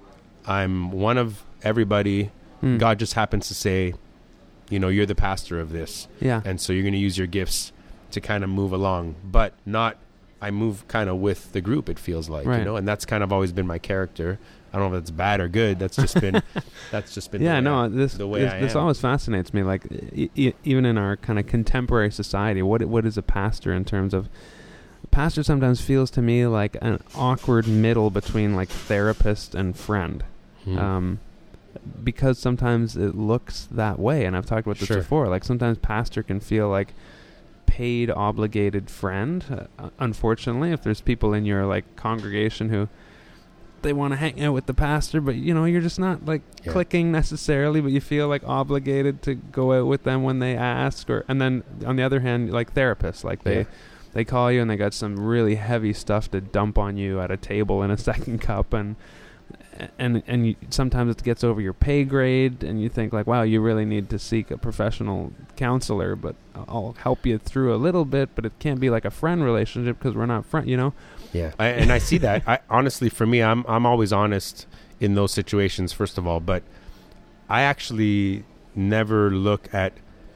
I'm one of everybody. Mm. God just happens to say, you know, you're the pastor of this, Yeah. and so you're going to use your gifts to kind of move along, but not. I move kind of with the group. It feels like, Right. you know, and that's kind of always been my character. I don't know if that's bad or good. That's just been. that's just been. Yeah, the way no, I- this the way this, I this am. always fascinates me. Like, e- e- even in our kind of contemporary society, what what is a pastor in terms of? Pastor sometimes feels to me like an awkward middle between like therapist and friend, Hmm. um, because sometimes it looks that way. And I've talked about this Sure. before. Like sometimes pastor can feel like paid, obligated friend. Uh, unfortunately, if there's people in your like congregation who they want to hang out with the pastor, but you know you're just not like Yeah. clicking necessarily, but you feel like obligated to go out with them when they ask. Or and then on the other hand, like therapists, like they Yeah. they call you and they got some really heavy stuff to dump on you at a table in a second cup, and and and you, sometimes it gets over your pay grade, and you think like, wow, you really need to seek a professional counselor. But I'll help you through a little bit, but it can't be like a friend relationship because we're not friend, you know. Yeah, I, and I see that. I honestly, for me, I'm I'm always honest in those situations. First of all, but I actually never look at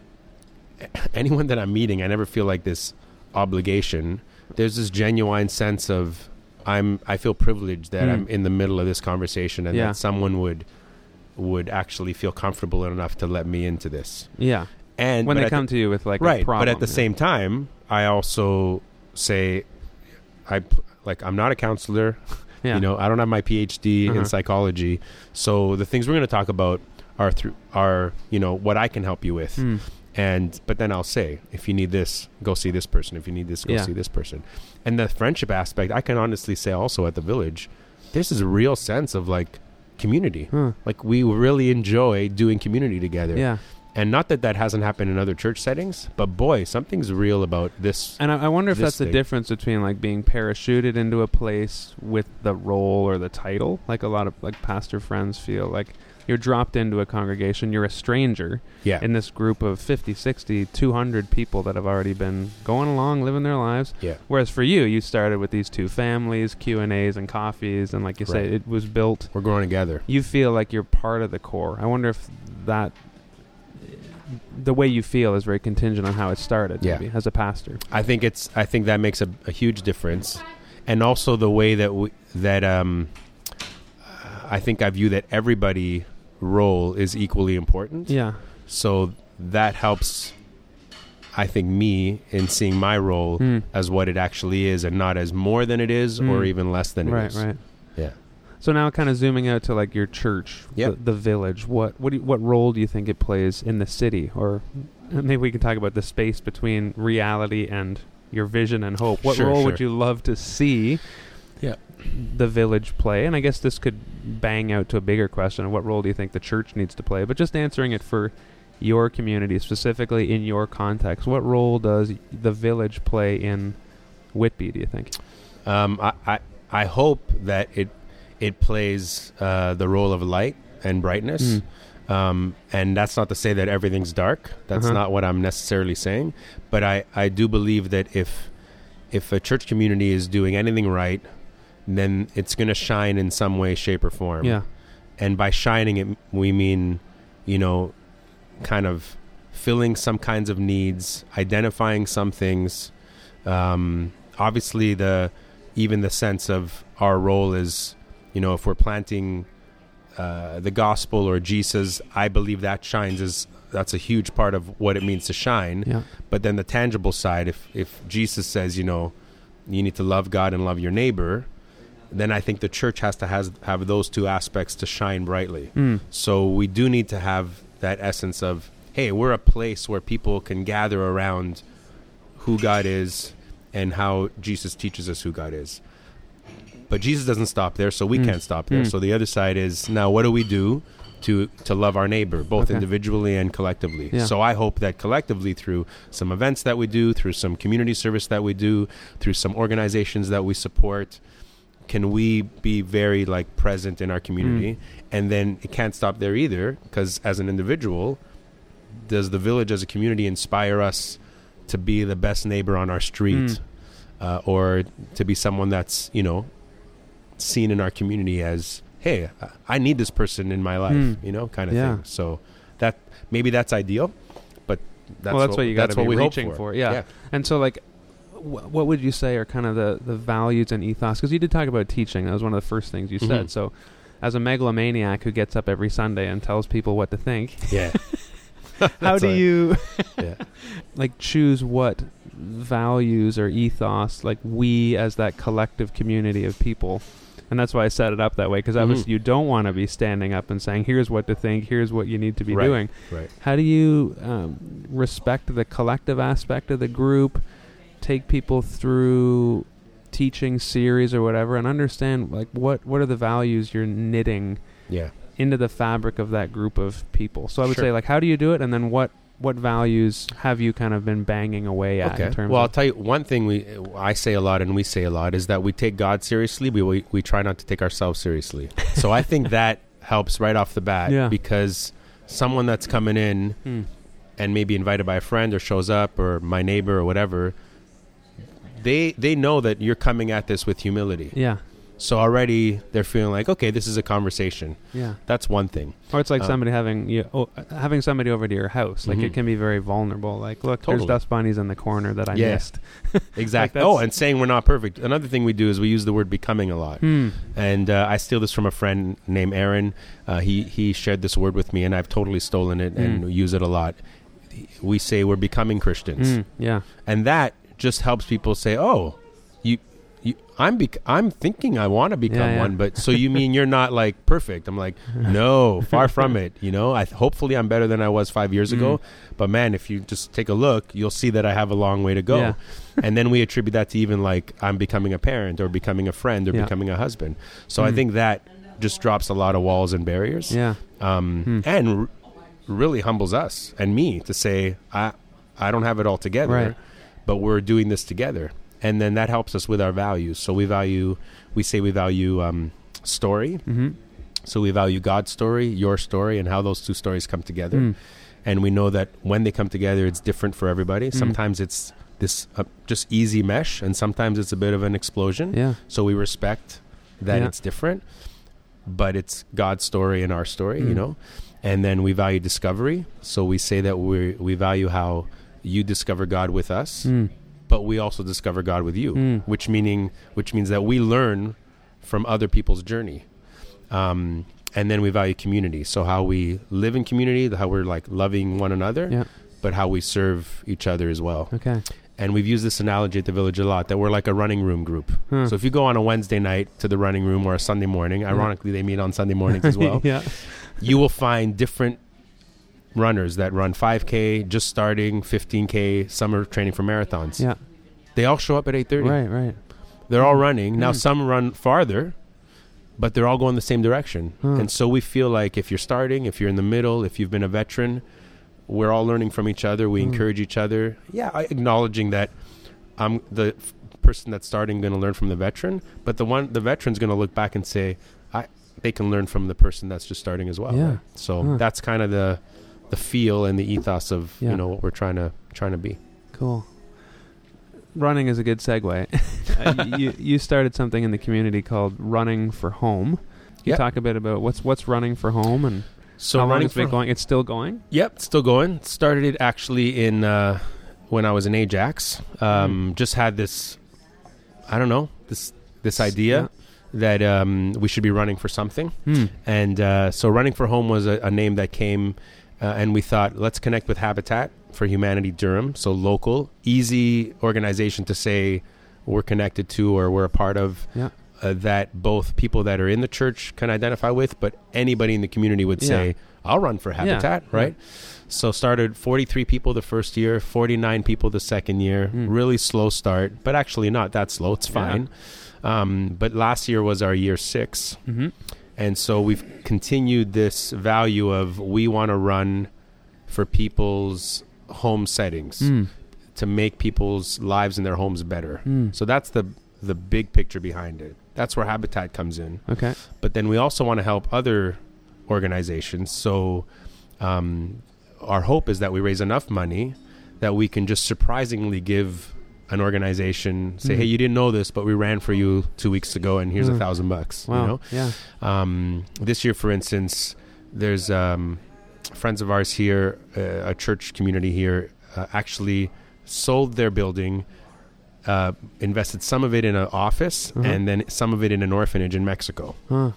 anyone that I'm meeting. I never feel like this obligation. There's this genuine sense of I'm. I feel privileged that Mm. I'm in the middle of this conversation, and Yeah. that someone would would actually feel comfortable enough to let me into this. Yeah. And when but they at come the- to you with like right, a problem. but at the yeah. same time, I also say, I p- like I'm not a counselor. yeah. You know, I don't have my P H D Uh-huh. in psychology. So the things we're going to talk about are through are you know what I can help you with. Mm. And but then I'll say, if you need this, go see this person. If you need this, go Yeah. see this person. And the friendship aspect, I can honestly say also at the Village, there's this real sense of like community. Huh. Like we really enjoy doing community together. Yeah. And not that that hasn't happened in other church settings, but boy, something's real about this. And I, I wonder if this that's the thing. difference between like being parachuted into a place with the role or the title. Like a lot of like pastor friends feel like you're dropped into a congregation, you're a stranger Yeah. in this group of fifty, sixty, two hundred people that have already been going along, living their lives. Yeah. Whereas for you, you started with these two families, Q and A's and coffees, and like you say, Right. it was built. We're growing together. You feel like you're part of the core. I wonder if that, the way you feel is very contingent on how it started, Yeah. maybe, as a pastor. I think it's. I think that makes a, a huge difference, and also the way that we, that um, I think I view that everybody role is equally important. Yeah. So that helps. I think me in seeing my role Mm. as what it actually is, and not as more than it is, or Mm. even less than Right, it is. right. Yeah. So now, kind of zooming out to like your church, Yep. the, the village. What what do you, what role do you think it plays in the city? Or maybe we can talk about the space between reality and your vision and hope. What Sure, role sure. would you love to see? Yeah. The village play? And I guess this could bang out to a bigger question of what role do you think the church needs to play? But just answering it for your community, specifically in your context, what role does the village play in Whitby? Do you think? Um, I, I I hope that it it plays uh, the role of light and brightness. Mm. Um, and that's not to say that everything's dark. That's Uh-huh. not what I'm necessarily saying. But I, I do believe that if if a church community is doing anything right, then it's going to shine in some way, shape, or form. Yeah. And by shining it, we mean, you know, kind of filling some kinds of needs, identifying some things. Um, obviously, the even the sense of our role is, you know, if we're planting uh, the gospel or Jesus, I believe that shines as that's a huge part of what it means to shine. Yeah. But then the tangible side, if if Jesus says, you know, you need to love God and love your neighbor, then I think the church has to has have those two aspects to shine brightly. Mm. So we do need to have that essence of, hey, we're a place where people can gather around who God is and how Jesus teaches us who God is. But Jesus doesn't stop there, so we Mm. can't stop there. Mm. So the other side is, now what do we do to to love our neighbor, both Okay. individually and collectively? Yeah. So I hope that collectively, through some events that we do, through some community service that we do, through some organizations that we support, can we be very like present in our community? Mm. And then it can't stop there either, because as an individual, does the village as a community inspire us to be the best neighbor on our street, Mm. uh, or to be someone that's, you know, seen in our community as, hey, I need this person in my life, Mm. you know, kind of Yeah. thing. So that maybe that's ideal, but that's, well, that's what, what you got that's to what be we hope reaching for. for. Yeah. Yeah. And so, like, wh- what would you say are kind of the, the values and ethos? Because you did talk about teaching. That was one of the first things you Mhm. said. So, as a megalomaniac who gets up every Sunday and tells people what to think, Yeah. how That's do right. you Yeah. like choose what values or ethos like we as that collective community of people? And that's why I set it up that way, because obviously Mhm. you don't want to be standing up and saying, here's what to think, here's what you need to be Right. doing. Right. How do you um, respect the collective aspect of the group, take people through teaching series or whatever, and understand like what, what are the values you're knitting Yeah. into the fabric of that group of people? So I would Sure. say, like, how do you do it, and then what what values have you kind of been banging away at in terms Well, I'll of... tell you one thing we I say a lot and we say a lot is that we take God seriously. We we, we try not to take ourselves seriously. So I think that helps right off the bat, Yeah. because someone that's coming in Hmm. and maybe invited by a friend or shows up or my neighbor or whatever, they they know that you're coming at this with humility. Yeah. So already they're feeling like, okay, this is a conversation. Yeah. That's one thing. Or it's like Um, somebody having you oh, having somebody over to your house. Like Mhm. it can be very vulnerable. Like, look, Totally. there's dust bunnies in the corner that I Yeah. missed. Exactly. Like oh, that's- and saying we're not perfect. Another thing we do is we use the word becoming a lot. Hmm. And uh, I steal this from a friend named Aaron. Uh, he, he shared this word with me, and I've totally stolen it and Mm. use it a lot. We say we're becoming Christians. Mm. Yeah. And that just helps people say, oh, you, you I'm bec- I'm thinking I want to become Yeah, yeah. one, but so you mean you're not like perfect? I'm like, no, far from it. You know, I hopefully I'm better than I was five years ago. Mm. But man, if you just take a look, you'll see that I have a long way to go. Yeah. And then we attribute that to even like I'm becoming a parent or becoming a friend or Yeah. becoming a husband. So I Mm. think that just drops a lot of walls and barriers. Yeah. Um, Hmm. and r- really humbles us and me to say, I, I don't have it all together, Right. but we're doing this together. And then that helps us with our values. So we value, we say we value um, story. Mm-hmm. So we value God's story, your story, and how those two stories come together. Mm. And we know that when they come together, it's different for everybody. Mm. Sometimes it's this uh, just easy mesh, and sometimes it's a bit of an explosion. Yeah. So we respect that Yeah. it's different, but it's God's story and our story, Mm. you know. And then we value discovery. So we say that we we value how you discover God with us, Mm. but we also discover God with you, Mm. which meaning which means that we learn from other people's journey. Um, and then we value community. So how we live in community, how we're like loving one another, Yeah. but how we serve each other as well. Okay. And we've used this analogy at the Village a lot, that we're like a running room group. Huh. So if you go on a Wednesday night to the running room or a Sunday morning, ironically they meet on Sunday mornings as well, Yeah. you will find different runners that run five K, just starting, fifteen K, some are training for marathons. Yeah. They all show up at eight thirty. Right. Right. They're all running. Now Mm. some run farther, but they're all going the same direction. Huh. And so we feel like if you're starting, if you're in the middle, if you've been a veteran, we're all learning from each other. We Mm. encourage each other. Yeah, I- acknowledging that I'm the f- person that's starting going to learn from the veteran, but the one the veteran's going to look back and say, I they can learn from the person that's just starting as well. Yeah. Right? So Huh. that's kind of the the feel and the ethos of Yeah. you know what we're trying to trying to be. Cool. Running is a good segue. uh, you you started something in the community called Running for Home. Can you Yep. talk a bit about what's what's Running for Home and So how long running it's been for- going? It's still going. Yep, still going. Started it actually in uh, when I was in Ajax. Um, Just had this, I don't know, this this idea that um, we should be running for something. Hmm. And uh, so Running for Home was a, a name that came, uh, and we thought, let's connect with Habitat for Humanity Durham. So local, easy organization to say we're connected to or we're a part of. Yeah. Uh, that both people that are in the church can identify with, but anybody in the community would Yeah. say, I'll run for Habitat, Yeah. right? So started forty-three people the first year, forty-nine people the second year. Mm. Really slow start, but actually not that slow. It's Yeah. fine. Um, but last year was our year six. Mm-hmm. And so we've continued this value of we want to run for people's home settings Mm. to make people's lives in their homes better. Mm. So that's the the big picture behind it. That's where Habitat comes in. Okay. But then we also want to help other organizations. So um, our hope is that we raise enough money that we can just surprisingly give an organization, say, Mhm. hey, you didn't know this, but we ran for you two weeks ago, and here's a Mm. thousand bucks. Wow. You know? Yeah. Um, this year, for instance, there's um, friends of ours here, uh, a church community here, uh, actually sold their building, uh, invested some of it in an office, Uh-huh. and then some of it in an orphanage in Mexico. Huh.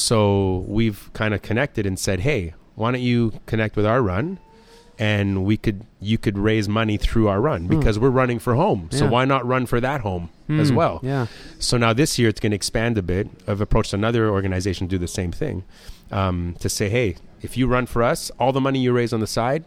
So we've kind of connected and said, hey, why don't you connect with our run? And we could, you could raise money through our run Hmm. because we're running for home. So Yeah. why not run for that home as Mm. well? Yeah. So now this year it's going to expand a bit. I've approached another organization to do the same thing, um, to say, hey, if you run for us, all the money you raise on the side,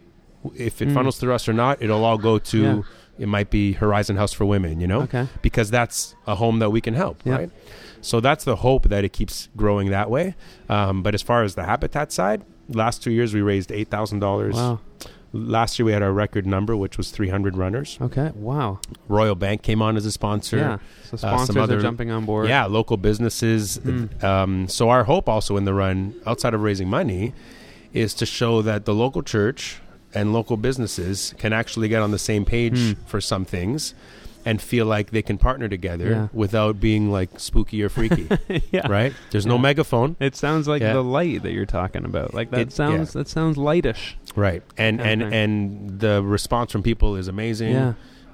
w- if it Mm. funnels through us or not, it'll all go to, Yeah. it might be Horizon House for Women, you know, Okay. because that's a home that we can help, Yeah. right? So that's the hope that it keeps growing that way. Um, but as far as the Habitat side, last two years we raised eight thousand dollars. Wow. Last year we had our record number, which was three hundred runners. Okay. Wow. Royal Bank came on as a sponsor. Yeah. So Uh, some sponsors other- are jumping on board. Yeah, local businesses. Mm. Um, so our hope also in the run, outside of raising money, is to show that the local church and local businesses can actually get on the same page Mm. for some things. and feel like they can partner together Yeah. without being like spooky or freaky. yeah. Right? There's no Yeah. megaphone. It sounds like Yeah. the light that you're talking about. Like that It- sounds yeah. that sounds lightish. Right. And and Okay. and the response from people is amazing. Yeah.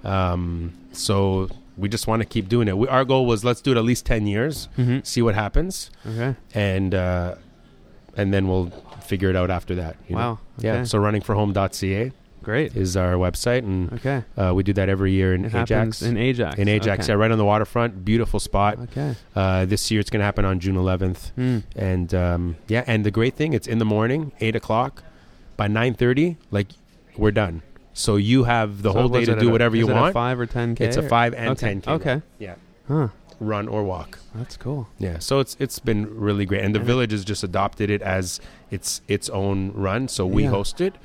Um so we just want to keep doing it. We, our goal was let's do it at least ten years, Mm-hmm. see what happens, Okay. and uh and then we'll figure it out after that. you know? Wow. Yeah. Okay. So running for home dot c a Great. is our website, and Okay. uh, we do that every year in It Ajax. happens in Ajax. in Ajax, Okay. yeah, right on the waterfront. Beautiful spot. Okay. Uh, this year it's going to happen on June eleventh. Mm. And um, yeah, and the great thing, it's in the morning, eight o'clock. By nine thirty, like, we're done. So you have the So whole day was to it do a- whatever you is it want. A five or ten k. It's a or- five and okay. ten K. Okay. Yeah. Huh. Run or walk. That's cool. Yeah. So it's it's been really great. And the And it- village has just adopted it as its its own run. So we Yeah. host it.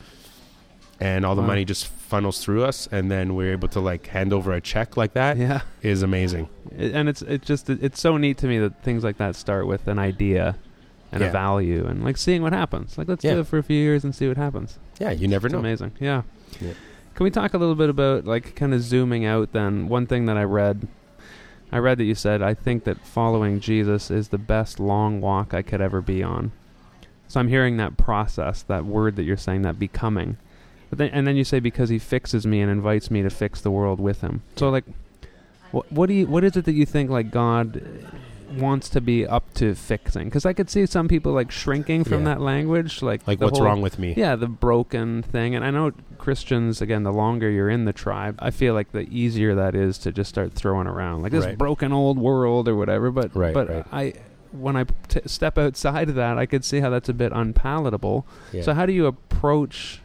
And all the Wow. money just funnels through us, and then we're able to like hand over a check like that. Yeah. Is amazing. It, and it's it's just it's so neat to me that things like that start with an idea and Yeah. a value and like seeing what happens. Like let's Yeah. do it for a few years and see what happens. Yeah, you never It's know. amazing. Yeah. Yeah. Can we talk a little bit about like kind of zooming out then? One thing that I read I read that you said, I think that following Jesus is the best long walk I could ever be on. So I'm hearing that process, that word that you're saying, that becoming. But then, and then you say because he fixes me and invites me to fix the world with him. So like, what what do you what is it that you think like God wants to be up to fixing? Because I could see some people like shrinking from Yeah. that language, like Like, the what's whole- wrong with me? Yeah, the broken thing. And I know Christians, again, the longer you're in the tribe, I feel like the easier that is to just start throwing around like this Right. broken old world or whatever. But Right, but right. I when I t- step outside of that, I could see how that's a bit unpalatable. Yeah. So how do you approach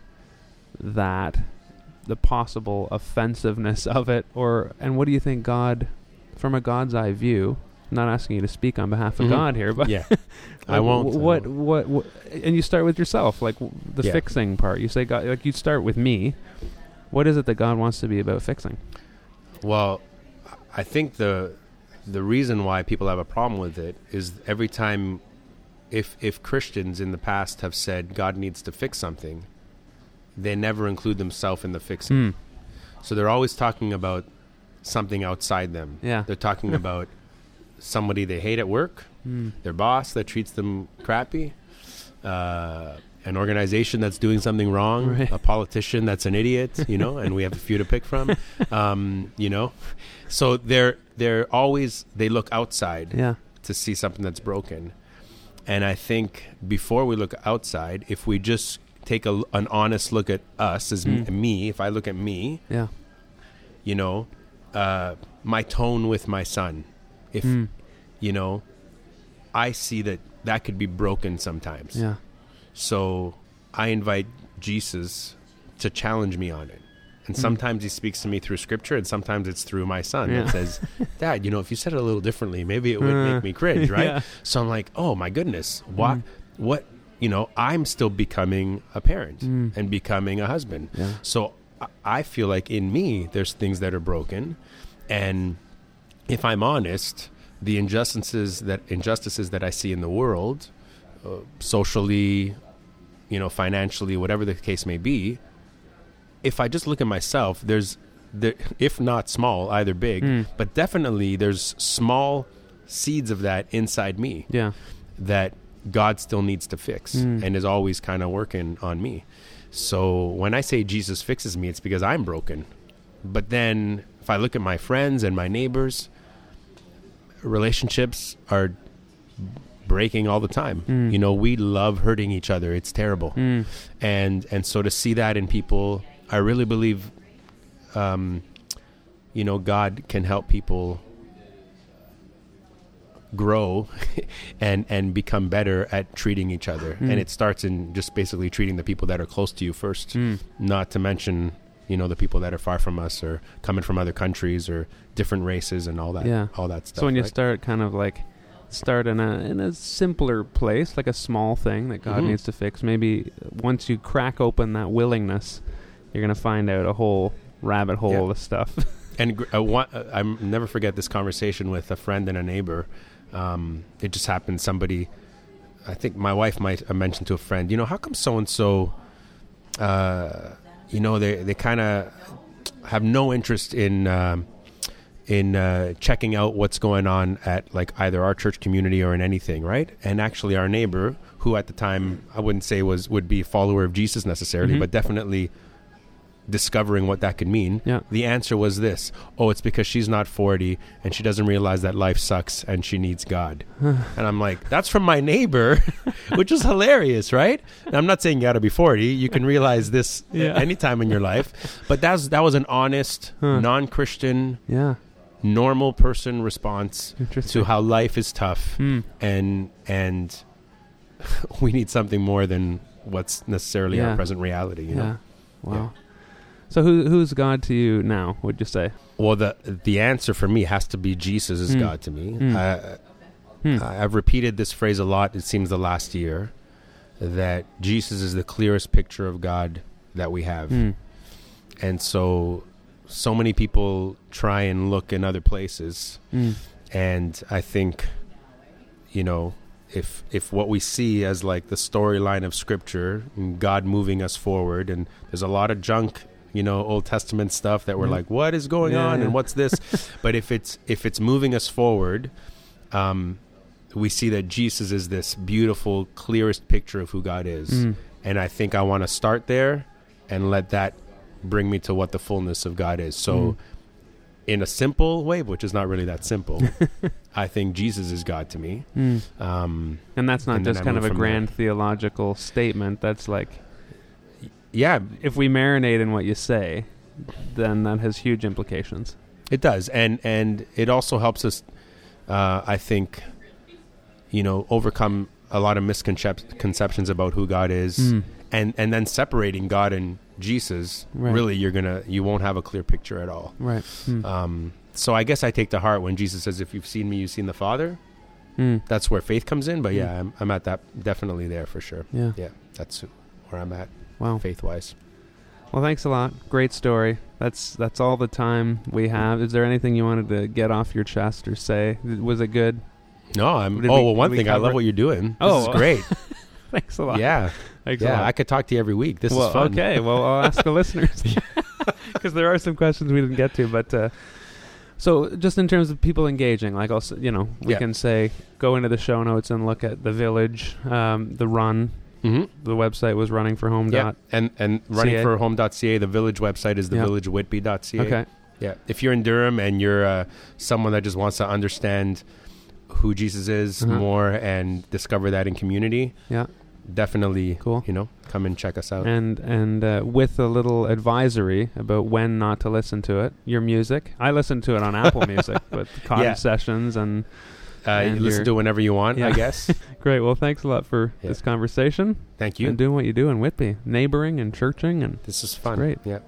that, the possible offensiveness of it, or and what do you think God, from a God's eye view? I'm not asking you to speak on behalf of Mhm. God here, but yeah. I like, won't. wh- I What, won't. what what and you start with yourself, like w- the Yeah. fixing part. You say God, like you start with me. What is it that God wants to be about fixing? Well, I think the the reason why people have a problem with it is every time, if if Christians in the past have said God needs to fix something, they never include themselves in the fixing. Hmm. So they're always talking about something outside them. Yeah. They're talking about somebody they hate at work, Hmm. their boss that treats them crappy, uh, an organization that's doing something wrong, Right. a politician that's an idiot, you know, and we have a few to pick from, um, you know. So they're they're always they look outside Yeah. to see something that's broken, and I think before we look outside, if we just take a, an honest look at us as Mm. m- me, if I look at me, Yeah. you know, uh, my tone with my son, if Hmm. you know, I see that that could be broken sometimes. Yeah. So I invite Jesus to challenge me on it. And Mm. sometimes he speaks to me through scripture, and sometimes it's through my son Yeah. that says, Dad, you know, if you said it a little differently, maybe it would Uh, make me cringe, right? yeah. So I'm like, oh my goodness, what, Mm. what, you know, I'm still becoming a parent Mm. and becoming a husband. Yeah. So I- I feel like in me, there's things that are broken. And if I'm honest, the injustices that injustices that I see in the world, uh, socially, you know, financially, whatever the case may be, if I just look at myself, there's, there, if not small, either big, Mm. but definitely there's small seeds of that inside me Yeah. that God still needs to fix Mm. and is always kind of working on me. So when I say Jesus fixes me, it's because I'm broken. But then if I look at my friends and my neighbors, relationships are breaking all the time. Mm. You know, we love hurting each other. It's terrible. Mm. And and so to see that in people, I really believe, um, you know, God can help people grow and and become better at treating each other. Mm. And it starts in just basically treating the people that are close to you first, Mm. not to mention, you know, the people that are far from us or coming from other countries or different races and all that, Yeah. all that stuff. So when you right? start kind of like start in a in a simpler place, like a small thing that God Mhm. needs to fix, maybe once you crack open that willingness, you're gonna find out a whole rabbit hole Yeah. of stuff. And gr- uh, one, uh, I'll never forget this conversation with a friend and a neighbor. Um, it just happened. Somebody, I think my wife might have mentioned to a friend, you know, how come so and so, uh, you know, they they kind of have no interest in um, in uh, checking out what's going on at like either our church community or in anything, right? And actually our neighbor, who at the time I wouldn't say was would be a follower of Jesus necessarily, Mhm. but definitely discovering what that could mean. Yeah. The answer was this: oh, it's because she's not forty and she doesn't realize that life sucks and she needs God. And I'm like, that's from my neighbor, which is hilarious, right? And I'm not saying you got to be forty. You can realize this Yeah. anytime in your life. But that's that was an honest, Huh. non-Christian, Yeah. normal person response Interesting. to how life is tough, Hmm. and and we need something more than what's necessarily Yeah. our present reality. You Yeah. know. Wow. Yeah. So who who's God to you now, would you say? Well, the the answer for me has to be Jesus is Hmm. God to me. Hmm. Uh, Hmm. I- I've repeated this phrase a lot, it seems, the last year, that Jesus is the clearest picture of God that we have. Hmm. And so, so many people try and look in other places. Hmm. And I think, you know, if if what we see as like the storyline of Scripture, and God moving us forward, and there's a lot of junk, you know, Old Testament stuff that we're Mhm. like, what is going Yeah, on, yeah. and what's this? But if it's if it's moving us forward, um, we see that Jesus is this beautiful, clearest picture of who God is. Mm. And I think I want to start there and let that bring me to what the fullness of God is. So Mm. in a simple way, which is not really that simple, I think Jesus is God to me. Hmm. Um, And that's not And then just I kind of move a from grand theological statement. That's like, yeah, if we marinate in what you say, then that has huge implications. it does. And, and it also helps us, uh, I think, you know, overcome a lot of misconceptions about who God is. Mm. And, and then separating God and Jesus, Right. really, you're going to, you won't have a clear picture at all. Right. Hmm. Um, so I guess I take to heart when Jesus says, if you've seen me, you've seen the Father. Hmm. That's where faith comes in. But Mm. yeah, I'm, I'm at that, definitely there for sure. Yeah. Yeah, that's where I'm at Wow. faith-wise. Well, thanks a lot. Great story. That's that's all the time we have. Is there anything you wanted to get off your chest or say? Was it good? No, I'm. Did oh, we- well, one we thing, I cover- love what you're doing. Oh. This is great. Thanks a lot. yeah, Thanks a yeah. lot. I could talk to you every week. This well, is fun. Okay. Well, I'll ask the listeners because there are some questions we didn't get to. But uh, so, just in terms of people engaging, like also, you know, we Yeah. can say go into the show notes and look at the Village, um, the Run. Mm-hmm. The website was running for home. Yeah, Dot. and and running C A. for home dot c a. The Village website is the Yeah. village whitby dot c a. Okay. Yeah. If you're in Durham and you're uh, someone that just wants to understand who Jesus is Uh-huh. more and discover that in community, Yeah. definitely, Cool. you know, come and check us out. And and uh, with a little advisory about when not to listen to it. Your music, I listen to it on Apple Music, but Cottage Yeah. Sessions and uh, and you listen your- to it whenever you want, Yeah. I guess. great. Well, thanks a lot for Yeah. this conversation Thank you. and doing what you do in Whitby, neighboring and churching, and This is fun. great. Yeah.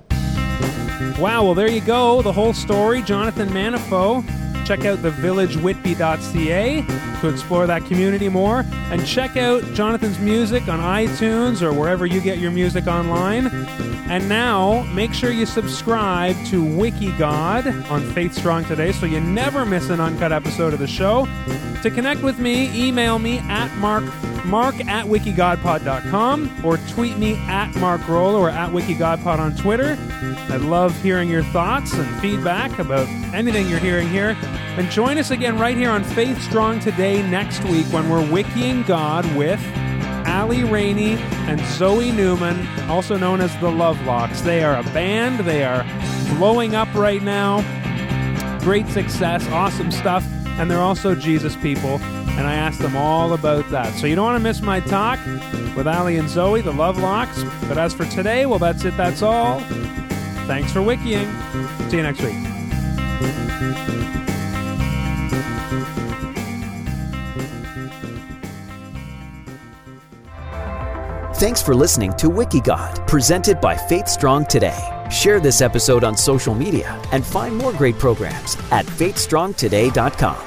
wow. Well, there you go, the whole story. Jonathan Manifo. Check out the village whitby dot c a to explore that community more, and check out Jonathan's music on iTunes or wherever you get your music online. And now, make sure you subscribe to WikiGod on Faith Strong Today so you never miss an uncut episode of the show. To connect with me, email me at mark, mark at wikigodpod dot com or tweet me at Mark Rollo or at wikigodpod on Twitter. I love hearing your thoughts and feedback about anything you're hearing here. And join us again right here on Faith Strong Today next week when we're wikiing God with Ali Rainey and Zoe Newman, also known as the Lovelocks. They are a band. They are blowing up right now. Great success, awesome stuff. And they're also Jesus people. And I asked them all about that. So you don't want to miss my talk with Ali and Zoe, the Lovelocks. But as for today, well, that's it. That's all. Thanks for wikiing. See you next week. Thanks for listening to WikiGod, presented by Faith Strong Today. Share this episode on social media and find more great programs at faith strong today dot com.